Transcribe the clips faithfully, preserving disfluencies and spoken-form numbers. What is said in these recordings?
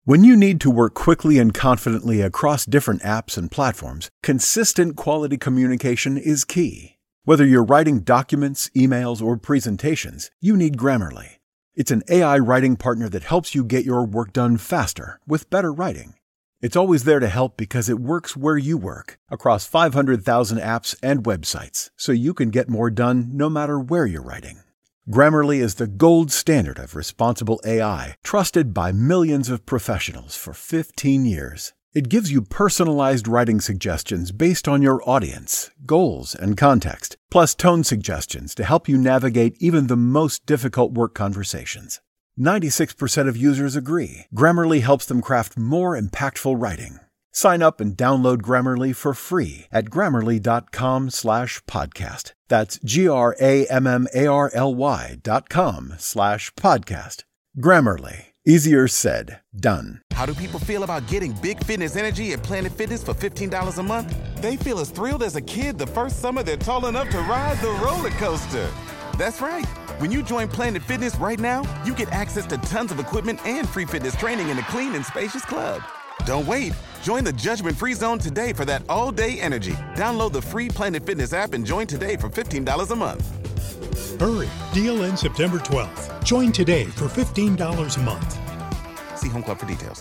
When you need to work quickly and confidently across different apps and platforms, consistent quality communication is key. Whether you're writing documents, emails, or presentations, you need Grammarly. It's an A I writing partner that helps you get your work done faster with better writing. It's always there to help because it works where you work, across five hundred thousand apps and websites, so you can get more done no matter where you're writing. Grammarly is the gold standard of responsible A I, trusted by millions of professionals for fifteen years. It gives you personalized writing suggestions based on your audience, goals, and context, plus tone suggestions to help you navigate even the most difficult work conversations. ninety-six percent of users agree. Grammarly helps them craft more impactful writing. Sign up and download Grammarly for free at grammarly.com slash podcast. That's G-R-A-M-M-A-R-L-Y dot com slash podcast. Grammarly. Easier said, done. How do people feel about getting Big Fitness Energy at Planet Fitness for fifteen dollars a month? They feel as thrilled as a kid the first summer they're tall enough to ride the roller coaster. That's right. When you join Planet Fitness right now, you get access to tons of equipment and free fitness training in a clean and spacious club. Don't wait. Join the judgment-free zone today for that all-day energy. Download the free Planet Fitness app and join today for fifteen dollars a month. Hurry. Deal ends September twelfth. Join today for fifteen dollars a month. See Home Club for details.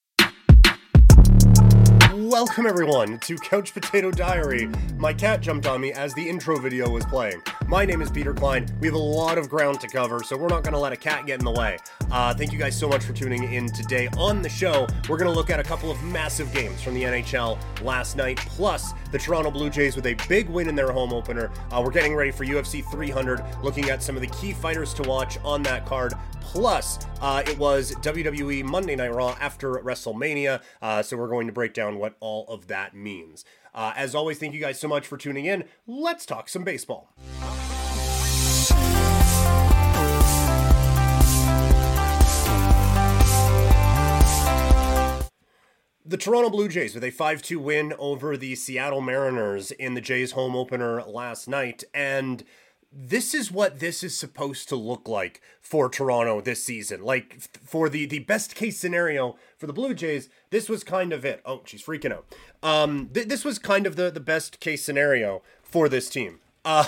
Welcome everyone to Couch Potato Diary. My cat jumped on me as the intro video was playing. My name is Peter Klein. We have a lot of ground to cover, so we're not going to let a cat get in the way. Uh, thank you guys so much for tuning in today. On the show, we're going to look at a couple of massive games from the N H L last night, plus the Toronto Blue Jays with a big win in their home opener. Uh, we're getting ready for U F C three hundred, looking at some of the key fighters to watch on that card. Plus, uh, it was W W E Monday Night Raw after WrestleMania, uh, so we're going to break down what all of that means. Uh, as always, thank you guys so much for tuning in. Let's talk some baseball. The Toronto Blue Jays with a five two win over the Seattle Mariners in the Jays home opener last night, and this is what this is supposed to look like for Toronto this season. Like, for the, the best case scenario for the Blue Jays, this was kind of it. Oh, she's freaking out. Um, th- this was kind of the, the best case scenario for this team. Uh,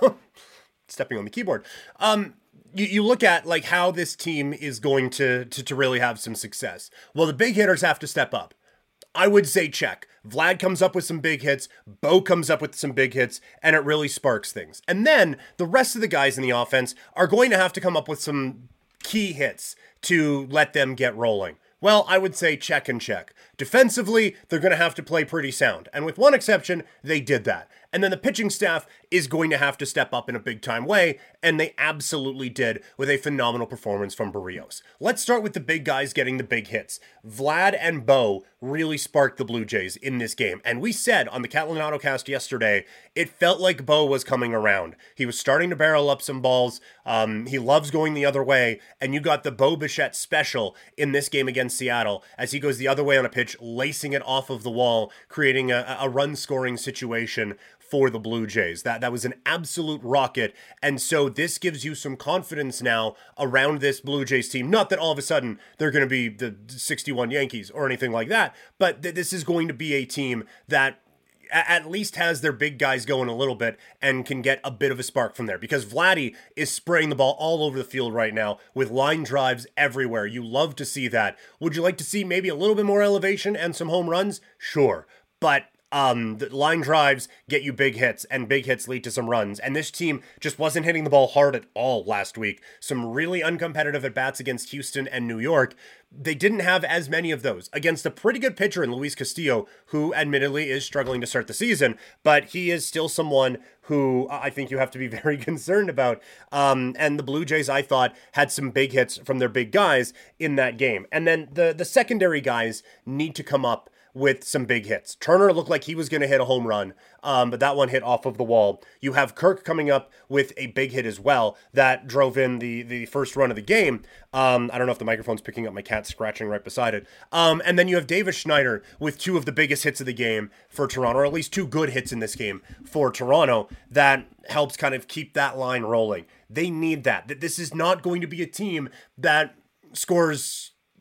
stepping on the keyboard. Um, you, you look at, like, how this team is going to, to, to really have some success. Well, the big hitters have to step up. I would say check. Vlad comes up with some big hits, Bo comes up with some big hits, and it really sparks things. And then the rest of the guys in the offense are going to have to come up with some key hits to let them get rolling. Well, I would say check and check. Defensively, they're going to have to play pretty sound. And with one exception, they did that. And then the pitching staff is going to have to step up in a big-time way, and they absolutely did with a phenomenal performance from Berríos. Let's start with the big guys getting the big hits. Vlad and Bo really sparked the Blue Jays in this game, and we said on the Catlin Autocast yesterday, it felt like Bo was coming around. He was starting to barrel up some balls. Um, he loves going the other way, and you got the Bo Bichette special in this game against Seattle as he goes the other way on a pitch, lacing it off of the wall, creating a, a run-scoring situation for the Blue Jays. That that was an absolute rocket, and so this gives you some confidence now around this Blue Jays team. Not that all of a sudden they're going to be the sixty-one Yankees or anything like that, but th- this is going to be a team that a- at least has their big guys going a little bit and can get a bit of a spark from there, because Vladdy is spraying the ball all over the field right now with line drives everywhere. You love to see that. Would you like to see maybe a little bit more elevation and some home runs? Sure, but Um, the line drives get you big hits, and big hits lead to some runs. And this team just wasn't hitting the ball hard at all last week. Some really uncompetitive at-bats against Houston and New York. They didn't have as many of those against a pretty good pitcher in Luis Castillo, who admittedly is struggling to start the season, but he is still someone who I think you have to be very concerned about. Um, and the Blue Jays, I thought, had some big hits from their big guys in that game. And then the, the secondary guys need to come up with some big hits. Turner looked like he was going to hit a home run, um, but that one hit off of the wall. You have Kirk coming up with a big hit as well that drove in the, the first run of the game. Um, I don't know if the microphone's picking up my cat scratching right beside it. Um, and then you have Davis Schneider with two of the biggest hits of the game for Toronto, or at least two good hits in this game for Toronto that helps kind of keep that line rolling. They need that. This is not going to be a team that scores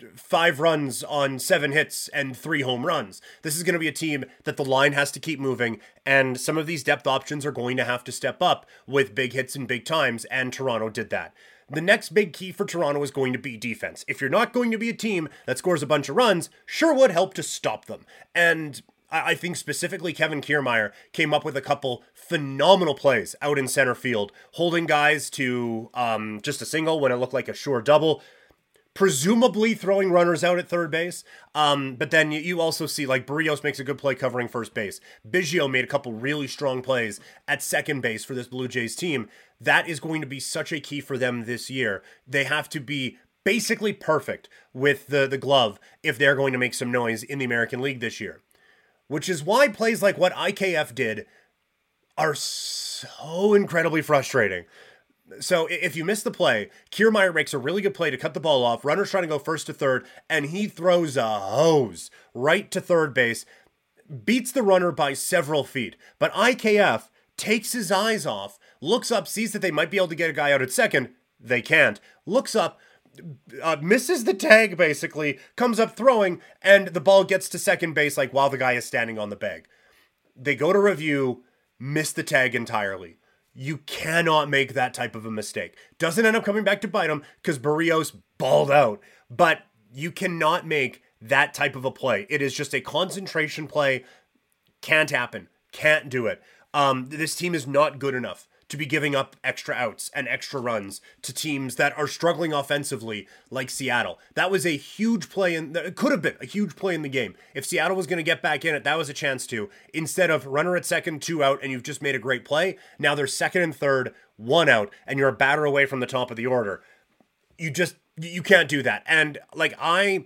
five runs on seven hits and three home runs. This is going to be a team that the line has to keep moving, and some of these depth options are going to have to step up with big hits and big times, and Toronto did that. The next big key for Toronto is going to be defense. If you're not going to be a team that scores a bunch of runs, sure would help to stop them. And I think specifically Kevin Kiermaier came up with a couple phenomenal plays out in center field, holding guys to um, just a single when it looked like a sure double, presumably throwing runners out at third base. Um, but then you, you also see like Barrios makes a good play covering first base. Biggio made a couple really strong plays at second base for this Blue Jays team. That is going to be such a key for them this year. They have to be basically perfect with the, the glove if they're going to make some noise in the American League this year. Which is why plays like what I K F did are so incredibly frustrating. So if you miss the play, Kiermaier makes a really good play to cut the ball off. Runner's trying to go first to third, and he throws a hose right to third base, beats the runner by several feet. But I K F takes his eyes off, looks up, sees that they might be able to get a guy out at second. They can't. Looks up, Uh, misses the tag basically, comes up throwing, and the ball gets to second base like while the guy is standing on the bag. They go to review, miss the tag entirely. You cannot make that type of a mistake. Doesn't end up coming back to bite him because Barrios balled out, but you cannot make that type of a play. It is just a concentration play. Can't happen. Can't do it. Um, this team is not good enough to be giving up extra outs and extra runs to teams that are struggling offensively like Seattle. That was a huge play, in it could have been a huge play in the game. If Seattle was going to get back in it, that was a chance to. Instead of runner at second, two out, and you've just made a great play, now they're second and third, one out, and you're a batter away from the top of the order. You just, you can't do that. And like I...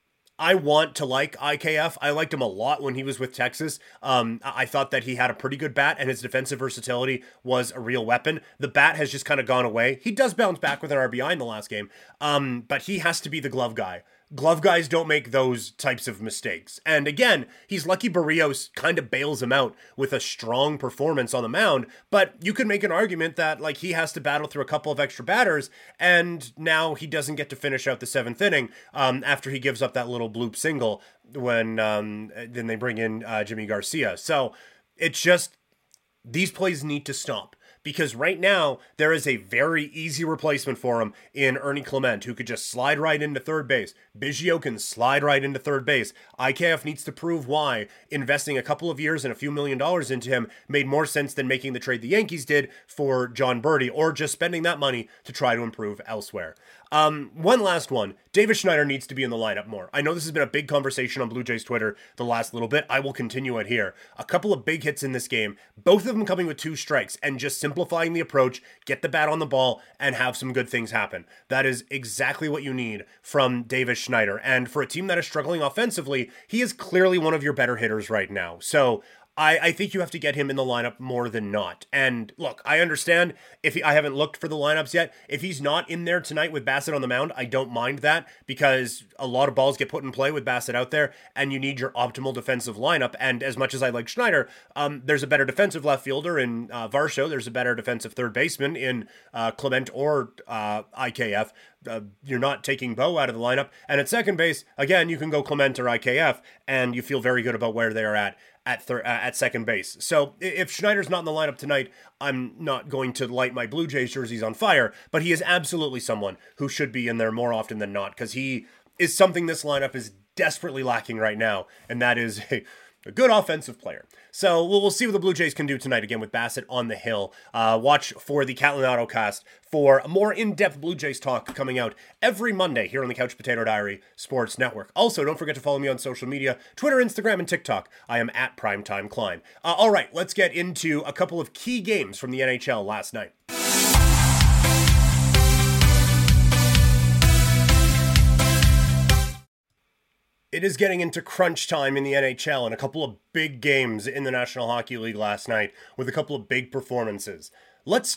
I want to like I K F. I liked him a lot when he was with Texas. Um, I thought that he had a pretty good bat and his defensive versatility was a real weapon. The bat has just kind of gone away. He does bounce back with an R B I in the last game, um, but he has to be the glove guy. Glove guys don't make those types of mistakes. And again, he's lucky Barrios kind of bails him out with a strong performance on the mound, but you could make an argument that like he has to battle through a couple of extra batters, and now he doesn't get to finish out the seventh inning um, after he gives up that little bloop single when um, then they bring in uh, Jimmy Garcia. So it's just, these plays need to stop. Because right now, there is a very easy replacement for him in Ernie Clement, who could just slide right into third base. Biggio can slide right into third base. I K F needs to prove why investing a couple of years and a few million dollars into him made more sense than making the trade the Yankees did for John Birdie, or just spending that money to try to improve elsewhere. Um, one last one. Davis Schneider needs to be in the lineup more. I know this has been a big conversation on Blue Jays Twitter the last little bit. I will continue it here. A couple of big hits in this game, both of them coming with two strikes, and just simplifying the approach, get the bat on the ball, and have some good things happen. That is exactly what you need from Davis Schneider. And for a team that is struggling offensively, he is clearly one of your better hitters right now. So I, I think you have to get him in the lineup more than not. And look, I understand if he, I haven't looked for the lineups yet. If he's not in there tonight with Bassett on the mound, I don't mind that, because a lot of balls get put in play with Bassett out there, and you need your optimal defensive lineup. And as much as I like Schneider, um, there's a better defensive left fielder in uh, Varsho. There's a better defensive third baseman in uh, Clement or uh, I K F. Uh, you're not taking Bo out of the lineup. And at second base, again, you can go Clement or I K F, and you feel very good about where they are at at thir- uh, at second base. So if Schneider's not in the lineup tonight, I'm not going to light my Blue Jays jerseys on fire, but he is absolutely someone who should be in there more often than not, because he is something this lineup is desperately lacking right now, and that is a, a good offensive player. So we'll, we'll see what the Blue Jays can do tonight, again, with Bassett on the hill. Uh, watch for the Catlin Autocast for a more in-depth Blue Jays talk coming out every Monday here on the Couch Potato Diary Sports Network. Also, don't forget to follow me on social media, Twitter, Instagram, and TikTok. I am at Primetime Klein. Uh, all right, let's get into a couple of key games from the N H L last night. It is getting into crunch time in the N H L, and a couple of big games in the National Hockey League last night with a couple of big performances. Let's start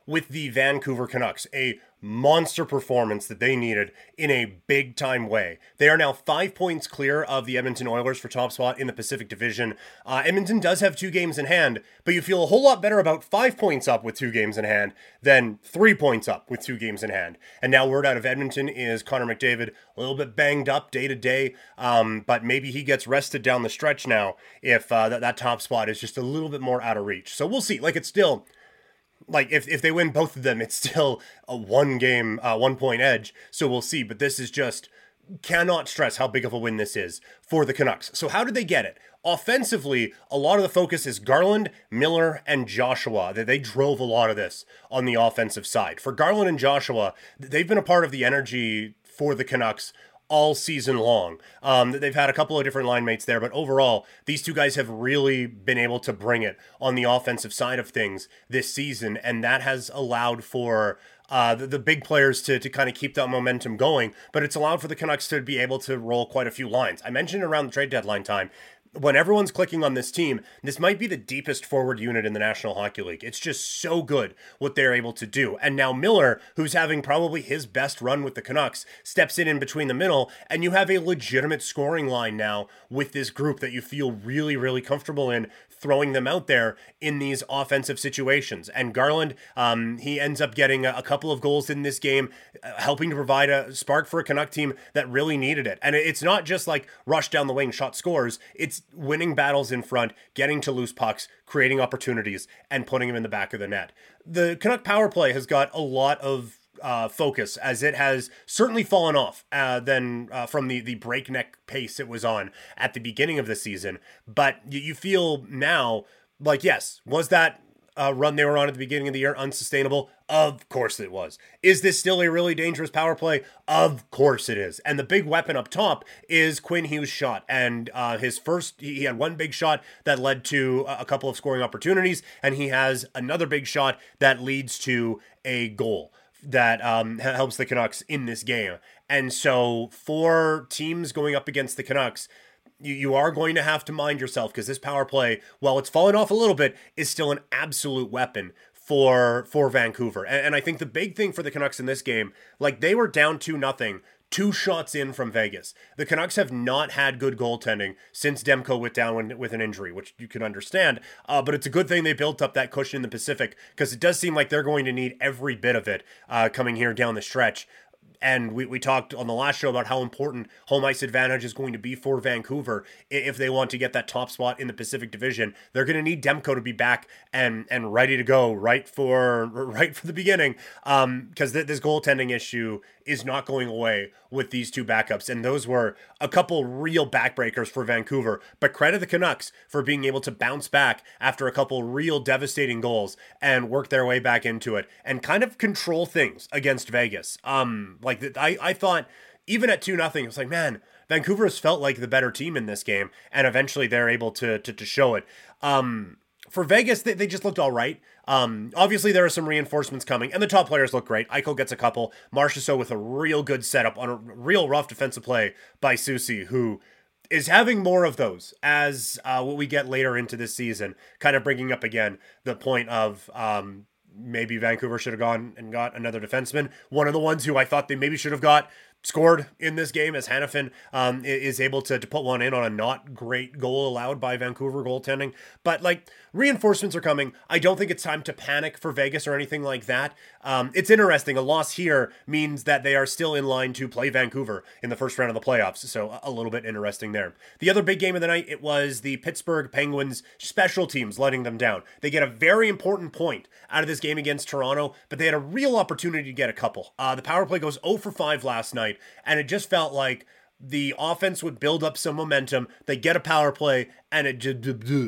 with the Vancouver Canucks. A monster performance that they needed in a big time way. They are now five points clear of the Edmonton Oilers for top spot in the Pacific Division. Uh, Edmonton does have two games in hand, but you feel a whole lot better about five points up with two games in hand than three points up with two games in hand. And now word out of Edmonton is Connor McDavid, a little bit banged up day to day, um, but maybe he gets rested down the stretch now if uh, that, that top spot is just a little bit more out of reach. So we'll see. Like, it's still... Like, if, if they win both of them, it's still a one-game, uh, one-point edge, so we'll see. But this is just, cannot stress how big of a win this is for the Canucks. So how did they get it? Offensively, a lot of the focus is Garland, Miller, and Joshua. They, they drove a lot of this on the offensive side. For Garland and Joshua, they've been a part of the energy for the Canucks all season long. Um, they've had a couple of different line mates there, but overall, these two guys have really been able to bring it on the offensive side of things this season, and that has allowed for uh, the, the big players to, to kind of keep that momentum going, but it's allowed for the Canucks to be able to roll quite a few lines. I mentioned around the trade deadline time, when everyone's clicking on this team, this might be the deepest forward unit in the National Hockey League. It's just so good what they're able to do. And now Miller, who's having probably his best run with the Canucks, steps in in between the middle, and you have a legitimate scoring line now with this group that you feel really, really comfortable in throwing them out there in these offensive situations. And Garland, um, he ends up getting a, a couple of goals in this game, uh, helping to provide a spark for a Canuck team that really needed it. And it's not just like rush down the wing, shot scores. It's winning battles in front, getting to loose pucks, creating opportunities, and putting them in the back of the net. The Canuck power play has got a lot of Uh, focus, as it has certainly fallen off uh, than uh, from the the breakneck pace it was on at the beginning of the season. But you, you feel now like, yes, was that uh, run they were on at the beginning of the year unsustainable? Of course it was. Is this still a really dangerous power play? Of course it is. And the big weapon up top is Quinn Hughes' shot. And uh, his first, he had one big shot that led to a couple of scoring opportunities, and he has another big shot that leads to a goal that um, helps the Canucks in this game. And so for teams going up against the Canucks, you, you are going to have to mind yourself, because this power play, while it's fallen off a little bit, is still an absolute weapon for for Vancouver. And, and I think the big thing for the Canucks in this game, like, they were down two nothing, two shots in from Vegas. The Canucks have not had good goaltending since Demko went down with an injury, which you can understand. Uh, but it's a good thing they built up that cushion in the Pacific, because it does seem like they're going to need every bit of it uh, coming here down the stretch. And we, we talked on the last show about how important home ice advantage is going to be for Vancouver if they want to get that top spot in the Pacific Division. They're going to need Demko to be back and and ready to go right for right for the beginning, um, because th- this goaltending issue is not going away with these two backups. And those were a couple real backbreakers for Vancouver. But credit the Canucks for being able to bounce back after a couple real devastating goals and work their way back into it and kind of control things against Vegas. Um, like I, I thought even at two nothing, it was like, man, Vancouver has felt like the better team in this game, and eventually they're able to to, to show it. Um, for Vegas, they, they just looked all right. Um, obviously, there are some reinforcements coming, and the top players look great. Eichel gets a couple. Marchessault with a real good setup on a real rough defensive play by Soucy, who is having more of those as uh, what we get later into this season, kind of bringing up again the point of um, maybe Vancouver should have gone and got another defenseman. One of the ones who I thought they maybe should have got scored in this game, as Hanifin um, is able to, to put one in on a not great goal allowed by Vancouver goaltending. But like, reinforcements are coming. I don't think it's time to panic for Vegas or anything like that. Um, it's interesting. A loss here means that they are still in line to play Vancouver in the first round of the playoffs. So a little bit interesting there. The other big game of the night, it was the Pittsburgh Penguins special teams letting them down. They get a very important point out of this game against Toronto, but they had a real opportunity to get a couple. Uh, the power play goes oh for five last night, and it just felt like the offense would build up some momentum. They get a power play, and it just,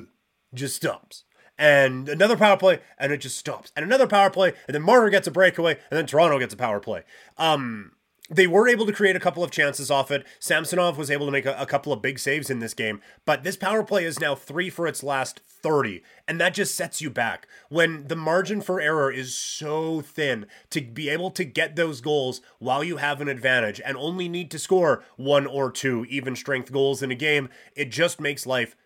just stops. And another power play, and it just stops. And another power play, and then Marner gets a breakaway, and then Toronto gets a power play. Um, they were able to create a couple of chances off it. Samsonov was able to make a, a couple of big saves in this game, but this power play is now three for its last thirty, and that just sets you back. When the margin for error is so thin, to be able to get those goals while you have an advantage and only need to score one or two even strength goals in a game, it just makes life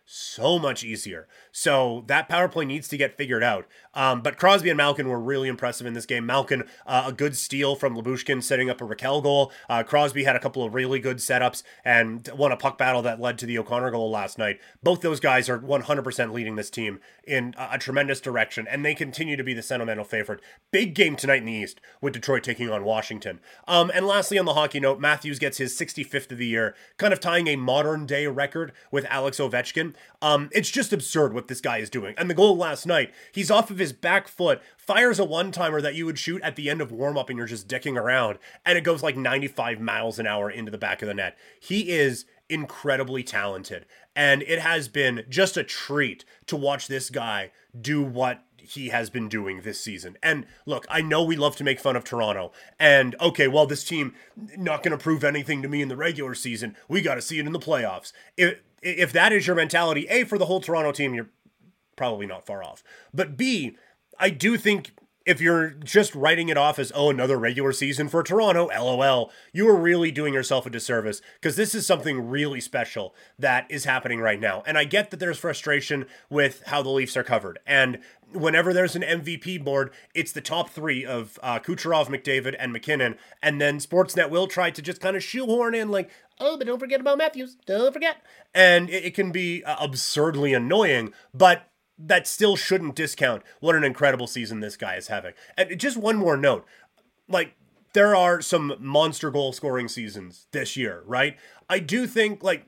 so much easier. So that power play needs to get figured out. Um, but Crosby and Malkin were really impressive in this game. Malkin, uh, a good steal from Lyubushkin, setting up a Raquel goal. Uh, Crosby had a couple of really good setups and won a puck battle that led to the O'Connor goal last night. Both those guys are one hundred percent leading this team in a, a tremendous direction, and they continue to be the sentimental favorite. Big game tonight in the East with Detroit taking on Washington. Um, and lastly, on the hockey note, Matthews gets his sixty-fifth of the year, kind of tying a modern day record with Alex Ovechkin. Um, it's just absurd what this guy is doing. And the goal last night, he's off of his back foot, fires a one-timer that you would shoot at the end of warm-up and you're just dicking around, and it goes like ninety-five miles an hour into the back of the net. He is incredibly talented, and it has been just a treat to watch this guy do what he has been doing this season. And look, I know we love to make fun of Toronto, and okay, well, this team not going to prove anything to me in the regular season. We got to see it in the playoffs. If, if that is your mentality, A, for the whole Toronto team, you're probably not far off. But B, I do think if you're just writing it off as, oh, another regular season for Toronto, LOL, you are really doing yourself a disservice, because this is something really special that is happening right now. And I get that there's frustration with how the Leafs are covered. And whenever there's an M V P board, it's the top three of uh, Kucherov, McDavid, and McKinnon. And then Sportsnet will try to just kind of shoehorn in like, oh, but don't forget about Matthews. Don't forget. And it, it can be uh, absurdly annoying, but that still shouldn't discount what an incredible season this guy is having. And just one more note, like, there are some monster goal scoring seasons this year, right? I do think, like,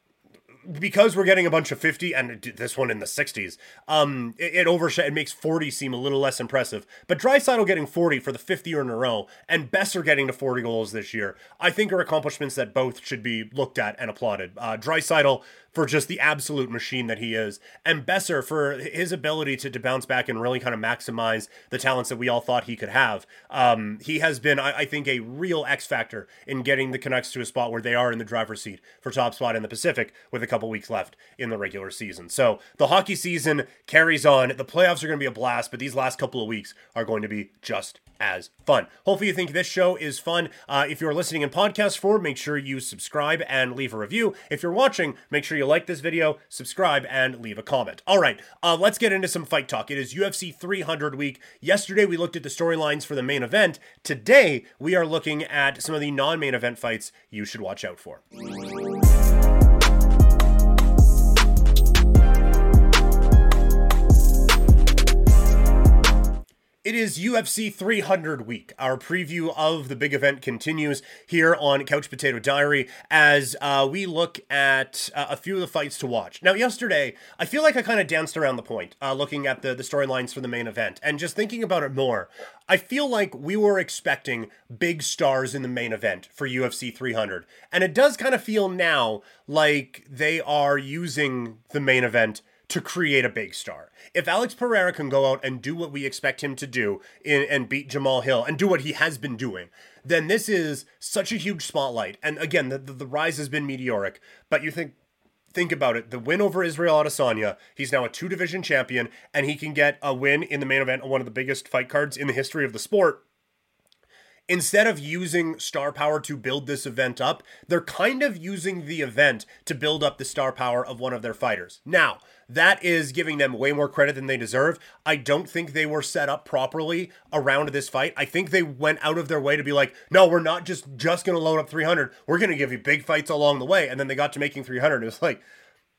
because we're getting a bunch of fifty, and this one in the sixties, um, it, it overshadows, it makes forty seem a little less impressive. But Draisaitl getting forty for the fifth year in a row, and Besser getting to forty goals this year, I think are accomplishments that both should be looked at and applauded. Uh, Draisaitl for just the absolute machine that he is, and Besser for his ability to, to bounce back and really kind of maximize the talents that we all thought he could have. Um, he has been, I, I think, a real X factor in getting the Canucks to a spot where they are in the driver's seat for top spot in the Pacific with a couple weeks left in the regular season. So the hockey season carries on. The playoffs are going to be a blast, but these last couple of weeks are going to be just as fun. Hopefully you think this show is fun. Uh, if you're listening in podcast form, make sure you subscribe and leave a review. If you're watching, make sure you like this video, subscribe, and leave a comment. All right, uh, let's get into some fight talk. It is U F C three hundred week. Yesterday, we looked at the storylines for the main event. Today, we are looking at some of the non-main event fights you should watch out for. It is U F C three hundred week. Our preview of the big event continues here on Couch Potato Diary as uh, we look at uh, a few of the fights to watch. Now, yesterday, I feel like I kind of danced around the point uh, looking at the, the storylines for the main event, and just thinking about it more, I feel like we were expecting big stars in the main event for U F C three hundred, and it does kind of feel now like they are using the main event to create a big star. If Alex Pereira can go out and do what we expect him to do in, and beat Jamal Hill and do what he has been doing, then this is such a huge spotlight. And again, the, the, the rise has been meteoric, but you think, think about it. The win over Israel Adesanya, he's now a two division champion, and he can get a win in the main event on one of the biggest fight cards in the history of the sport. Instead of using star power to build this event up, they're kind of using the event to build up the star power of one of their fighters. Now, that is giving them way more credit than they deserve. I don't think they were set up properly around this fight. I think they went out of their way to be like, no, we're not just, just going to load up three hundred. We're going to give you big fights along the way. And then they got to making three hundred. It was like,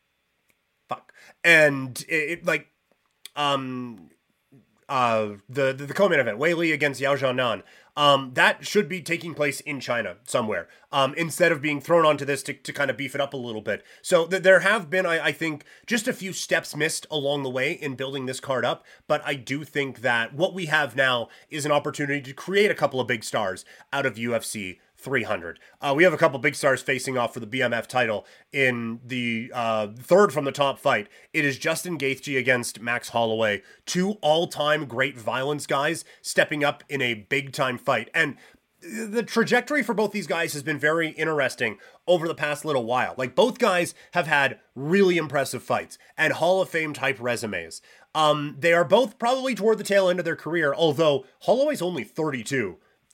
fuck. And it, it like, um... Uh, the, the, the co-main event, Wei Li against Yao Jianan, um, that should be taking place in China somewhere, um, instead of being thrown onto this to, to kind of beef it up a little bit. So th- there have been, I, I think, just a few steps missed along the way in building this card up, but I do think that what we have now is an opportunity to create a couple of big stars out of U F C three hundred. Uh, we have a couple big stars facing off for the B M F title in the uh, third from the top fight. It is Justin Gaethje against Max Holloway, two all-time great violence guys stepping up in a big-time fight. And the trajectory for both these guys has been very interesting over the past little while. Like, both guys have had really impressive fights and Hall of Fame type resumes. Um, they are both probably toward the tail end of their career, although Holloway's only thirty-two.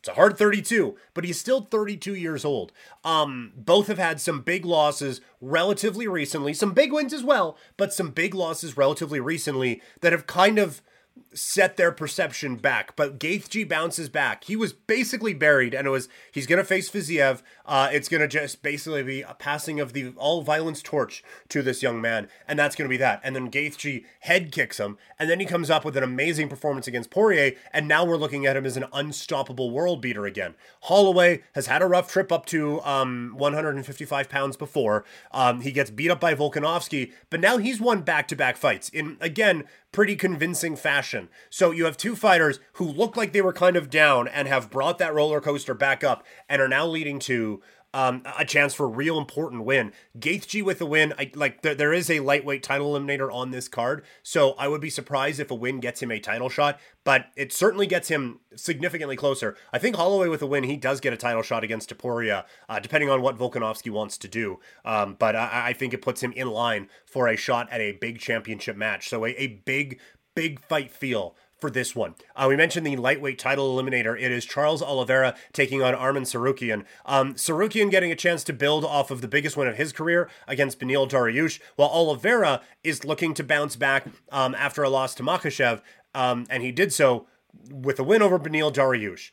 It's a hard thirty-two, but he's still thirty-two years old. Um, both have had some big losses relatively recently, some big wins as well, but some big losses relatively recently that have kind of set their perception back. But Gaethje bounces back. He was basically buried, and it was he's going to face Fiziev. Uh, it's going to just basically be a passing of the all-violence torch to this young man, and that's going to be that. And then Gaethje head kicks him, and then he comes up with an amazing performance against Poirier, and now we're looking at him as an unstoppable world beater again. Holloway has had a rough trip up to um, one hundred fifty-five pounds before. Um, he gets beat up by Volkanovski, but now he's won back-to-back fights in, again, pretty convincing fashion. So you have two fighters who look like they were kind of down and have brought that roller coaster back up and are now leading to um, a chance for a real important win. Gaethje with a win, I, like there, there is a lightweight title eliminator on this card, so I would be surprised if a win gets him a title shot, but it certainly gets him significantly closer. I think Holloway with a win, he does get a title shot against Topuria, uh, depending on what Volkanovski wants to do. Um, but I, I think it puts him in line for a shot at a big championship match. So a, a big, big fight feel for this one. Uh, we mentioned the lightweight title eliminator. It is Charles Oliveira taking on Arman Tsarukyan. Um, Tsarukyan getting a chance to build off of the biggest win of his career against Beneil Dariush, while Oliveira is looking to bounce back um, after a loss to Makhachev, um, and he did so with a win over Beneil Dariush.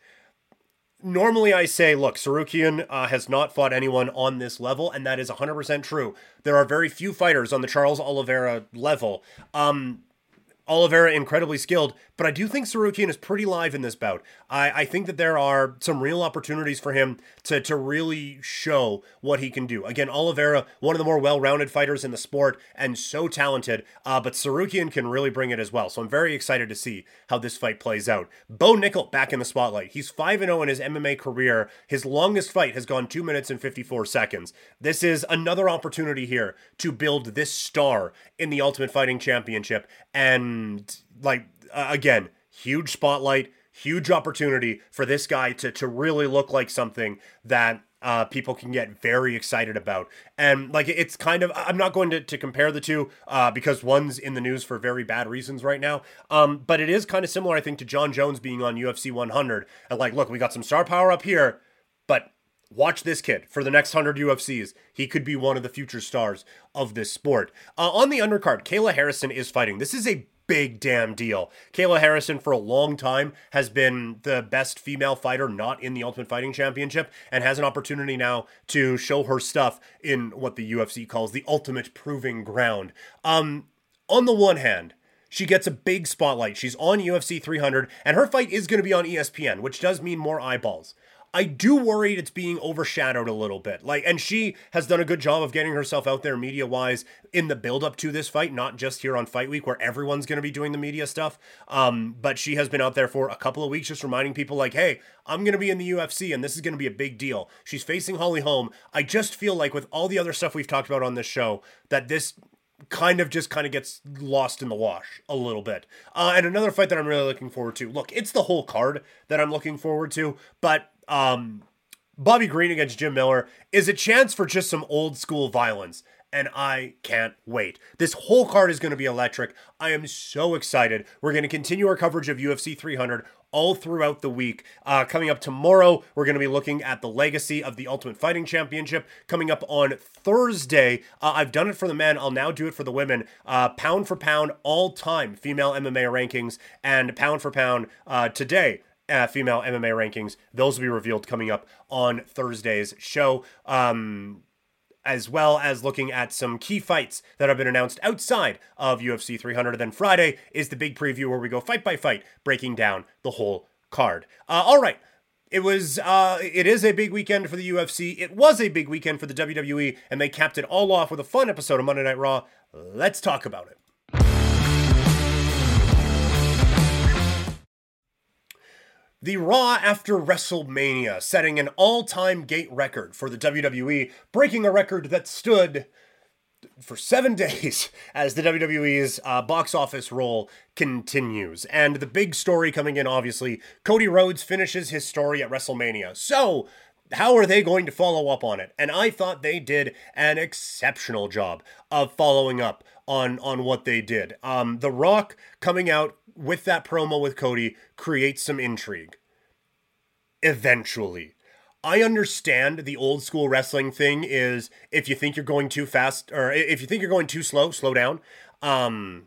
Normally I say, look, Tsarukyan uh, has not fought anyone on this level, and that is one hundred percent true. There are very few fighters on the Charles Oliveira level. Um... Oliveira incredibly skilled, but I do think Tsarukyan is pretty live in this bout. I, I think that there are some real opportunities for him to, to really show what he can do. Again, Oliveira, one of the more well-rounded fighters in the sport and so talented, uh, but Tsarukyan can really bring it as well. So I'm very excited to see how this fight plays out. Bo Nickal back in the spotlight. He's five and oh in his M M A career. His longest fight has gone two minutes and fifty-four seconds. This is another opportunity here to build this star in the Ultimate Fighting Championship, and And like, uh, again, huge spotlight, huge opportunity for this guy to, to really look like something that uh, people can get very excited about. And like, it's kind of, I'm not going to, to compare the two uh, because one's in the news for very bad reasons right now. Um, but it is kind of similar, I think, to John Jones being on U F C one hundred. And like, look, we got some star power up here, but watch this kid for the next one hundred U F Cs. He could be one of the future stars of this sport. Uh, on the undercard, Kayla Harrison is fighting. This is a big damn deal. Kayla Harrison for a long time has been the best female fighter not in the Ultimate Fighting Championship and has an opportunity now to show her stuff in what the U F C calls the ultimate proving ground. Um, on the one hand, she gets a big spotlight. She's on U F C three hundred, and her fight is going to be on E S P N, which does mean more eyeballs. I do worry it's being overshadowed a little bit. Like, and she has done a good job of getting herself out there media-wise in the build-up to this fight, not just here on Fight Week where everyone's going to be doing the media stuff. Um, but she has been out there for a couple of weeks just reminding people like, hey, I'm going to be in the U F C and this is going to be a big deal. She's facing Holly Holm. I just feel like with all the other stuff we've talked about on this show, that this kind of just kind of gets lost in the wash a little bit. Uh, and another fight that I'm really looking forward to. Look, it's the whole card that I'm looking forward to, but um, Bobby Green against Jim Miller is a chance for just some old school violence. And I can't wait. This whole card is going to be electric. I am so excited. We're going to continue our coverage of U F C three hundred all throughout the week. Uh, coming up tomorrow, we're going to be looking at the legacy of the Ultimate Fighting Championship. Coming up on Thursday, uh, I've done it for the men. I'll now do it for the women. Uh, pound for pound, all-time female M M A rankings, and pound for pound uh, today. Uh, female M M A rankings. Those will be revealed coming up on Thursday's show. Um... as well as looking at some key fights that have been announced outside of U F C three hundred. Then Friday is the big preview where we go fight by fight, breaking down the whole card. Uh, all right. It was, uh, it is a big weekend for the U F C. It was a big weekend for the W W E, and they capped it all off with a fun episode of Monday Night Raw. Let's talk about it. The Raw after WrestleMania, setting an all-time gate record for the W W E, breaking a record that stood for seven days as the W W E's uh, box office roll continues. And the big story coming in, obviously, Cody Rhodes finishes his story at WrestleMania. So, how are they going to follow up on it? And I thought they did an exceptional job of following up on, on what they did. Um, The Rock coming out with that promo with Cody creates some intrigue. eventually. I understand the old school wrestling thing is if you think you're going too fast, or if you think you're going too slow, slow down. Um,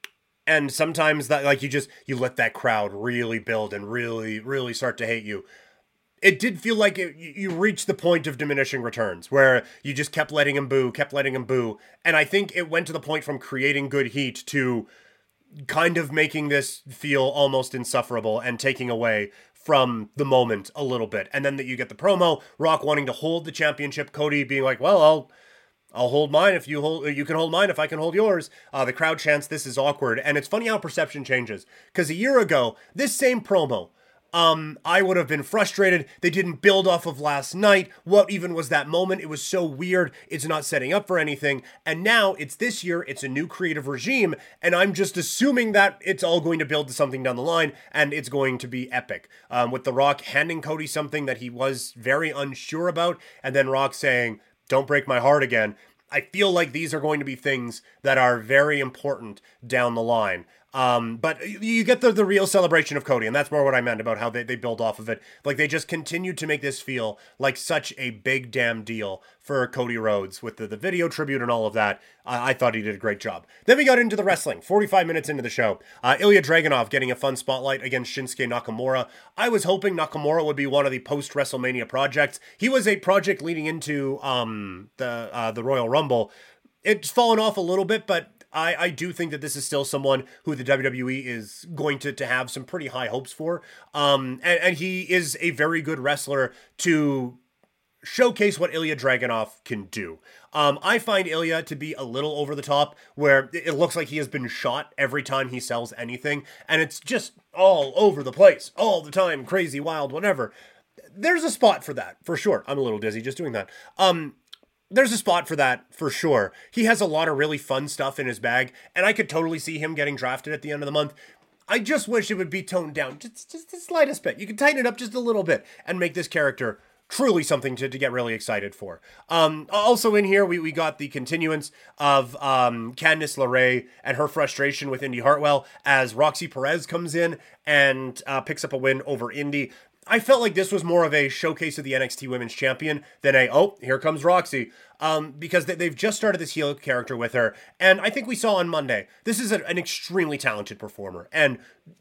and sometimes that, like, you just, you let that crowd really build and really, really start to hate you. It did feel like it, you reached the point of diminishing returns where you just kept letting him boo, kept letting him boo. And I think it went to the point from creating good heat to kind of making this feel almost insufferable and taking away from the moment a little bit. And then that you get the promo, Rock wanting to hold the championship, Cody being like, well, I'll I'll hold mine if you hold, you can hold mine if I can hold yours. Uh, the crowd chants, this is awkward. And it's funny how perception changes. Because a year ago, this same promo, um, I would have been frustrated. They didn't build off of last night. What even was that moment? It was so weird. It's not setting up for anything. And now it's this year. It's a new creative regime. And I'm just assuming that it's all going to build to something down the line. And it's going to be epic. Um, with The Rock handing Cody something that he was very unsure about. And then Rock saying, don't break my heart again. I feel like these are going to be things that are very important down the line. Um, but you get the, the real celebration of Cody, and that's more what I meant about how they, they build off of it. Like, they just continue to make this feel like such a big damn deal for Cody Rhodes with the, the video tribute and all of that. Uh, I thought he did a great job. Then we got into the wrestling, forty-five minutes into the show. Uh, Ilya Dragunov getting a fun spotlight against Shinsuke Nakamura. I was hoping Nakamura would be one of the post-WrestleMania projects. He was a project leading into um, the uh, the Royal Rumble. It's fallen off a little bit, but I, I do think that this is still someone who the W W E is going to, to have some pretty high hopes for. Um, and, and he is a very good wrestler to showcase what Ilya Dragunov can do. Um, I find Ilya to be a little over the top, where it looks like he has been shot every time he sells anything, and it's just all over the place, all the time, crazy, wild, whatever. There's a spot for that, for sure. I'm a little dizzy just doing that. Um... There's a spot for that, for sure. He has a lot of really fun stuff in his bag, and I could totally see him getting drafted at the end of the month. I just wish it would be toned down, just, just the slightest bit. You can tighten it up just a little bit and make this character truly something to, to get really excited for. Um, also in here, we, we got the continuance of um, Candice LeRae and her frustration with Indy Hartwell as Roxy Perez comes in and uh, picks up a win over Indy. I felt like this was more of a showcase of the N X T Women's Champion than a, oh, here comes Roxy. Um, because they, they've just started this heel character with her. And I think we saw on Monday, this is a, an extremely talented performer. And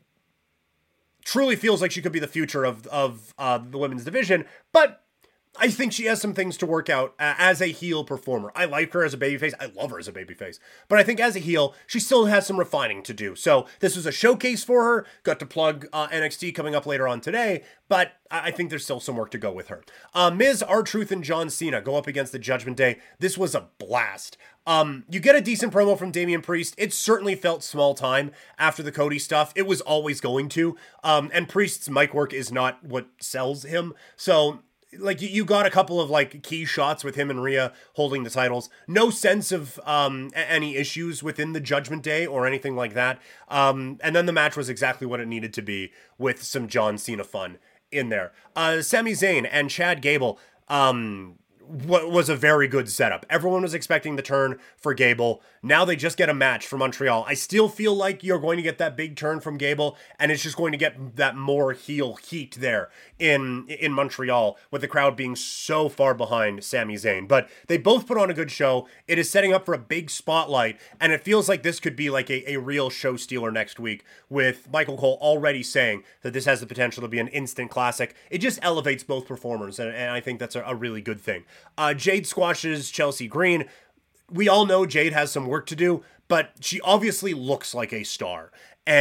truly feels like she could be the future of, of uh, the women's division. But I think she has some things to work out uh, as a heel performer. I like her as a babyface. I love her as a babyface. But I think as a heel, she still has some refining to do. So this was a showcase for her. Got to plug uh, N X T coming up later on today. But I think there's still some work to go with her. Uh, Miz, R-Truth, and John Cena go up against the Judgment Day. This was a blast. Um, you get a decent promo from Damian Priest. It certainly felt small time after the Cody stuff. It was always going to. Um, and Priest's mic work is not what sells him. So like, you got a couple of like key shots with him and Rhea holding the titles. No sense of um any issues within the Judgment Day or anything like that. Um, and then the match was exactly what it needed to be, with some John Cena fun in there. Uh, Sami Zayn and Chad Gable um what was a very good setup. Everyone was expecting the turn for Gable. Now they just get a match for Montreal. I still feel like you're going to get that big turn from Gable, and it's just going to get that more heel heat there in in Montreal, with the crowd being so far behind Sami Zayn. But they both put on a good show. It is setting up for a big spotlight, and it feels like this could be like a, a real show stealer next week, with Michael Cole already saying that this has the potential to be an instant classic. It just elevates both performers, and, and I think that's a, a really good thing. Uh, Jade squashes Chelsea Green. We all know Jade has some work to do, but she obviously looks like a star.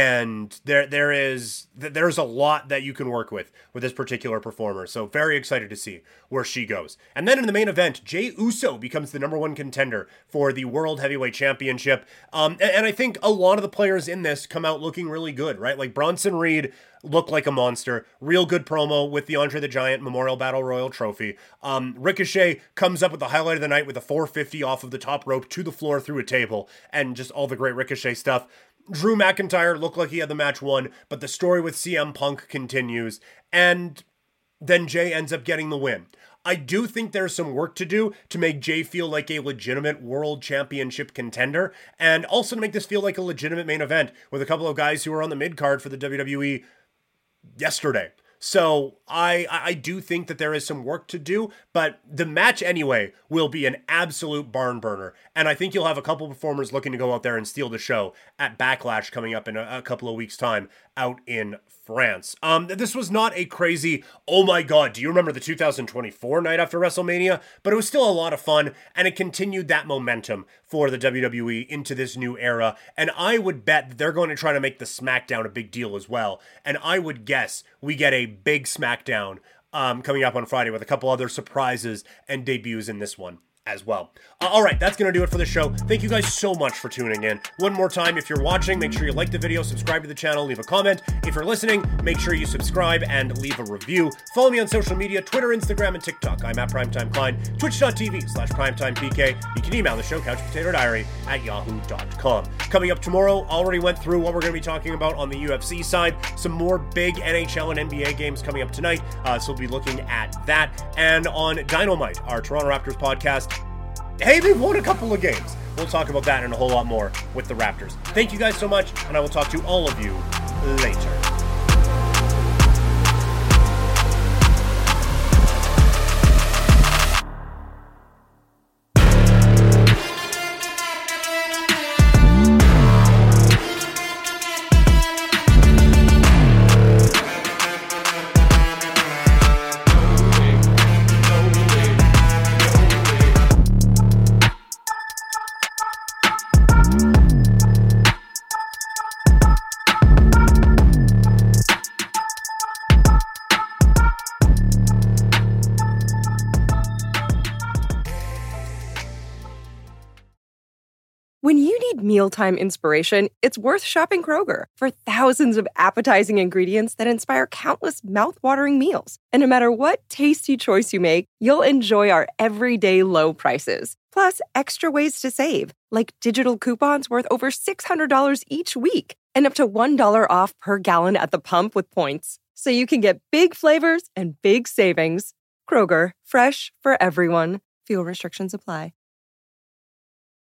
And there, there is, there's a lot that you can work with with this particular performer. So very excited to see where she goes. And then in the main event, Jey Uso becomes the number one contender for the World Heavyweight Championship. Um, and, and I think a lot of the players in this come out looking really good, right? Like Bronson Reed looked like a monster. Real good promo with the Andre the Giant Memorial Battle Royal trophy. Um, Ricochet comes up with the highlight of the night with a four fifty off of the top rope to the floor through a table, and just all the great Ricochet stuff. Drew McIntyre looked like he had the match won, but the story with C M Punk continues, and then Jay ends up getting the win. I do think there's some work to do to make Jay feel like a legitimate world championship contender, and also to make this feel like a legitimate main event with a couple of guys who were on the mid card for the W W E yesterday. So I, I do think that there is some work to do, but the match anyway will be an absolute barn burner. And I think you'll have a couple performers looking to go out there and steal the show at Backlash coming up in a, a couple of weeks' time out in France. Um, this was not a crazy, oh my god, do you remember the two thousand twenty-four night after WrestleMania? But it was still a lot of fun, and it continued that momentum for the W W E into this new era. And I would bet that they're going to try to make the SmackDown a big deal as well. And I would guess we get a big SmackDown um, coming up on Friday with a couple other surprises and debuts in this one as well. Uh, all right, that's going to do it for the show. Thank you guys so much for tuning in. One more time, if you're watching, make sure you like the video, subscribe to the channel, leave a comment. If you're listening, make sure you subscribe and leave a review. Follow me on social media, Twitter, Instagram, and TikTok. I'm at Primetime Klein, twitch.tv slash primetimepk. You can email the show, couch potato diary at yahoo dot com. Coming up tomorrow, already went through what we're going to be talking about on the U F C side. Some more big N H L and N B A games coming up tonight, uh, so we'll be looking at that. And on Dynamite, our Toronto Raptors podcast, hey, they've won a couple of games. We'll talk about that and a whole lot more with the Raptors. Thank you guys so much, and I will talk to all of you later. When you need mealtime inspiration, it's worth shopping Kroger for thousands of appetizing ingredients that inspire countless mouth-watering meals. And no matter what tasty choice you make, you'll enjoy our everyday low prices. Plus, extra ways to save, like digital coupons worth over six hundred dollars each week and up to one dollar off per gallon at the pump with points. So you can get big flavors and big savings. Kroger, fresh for everyone. Fuel restrictions apply.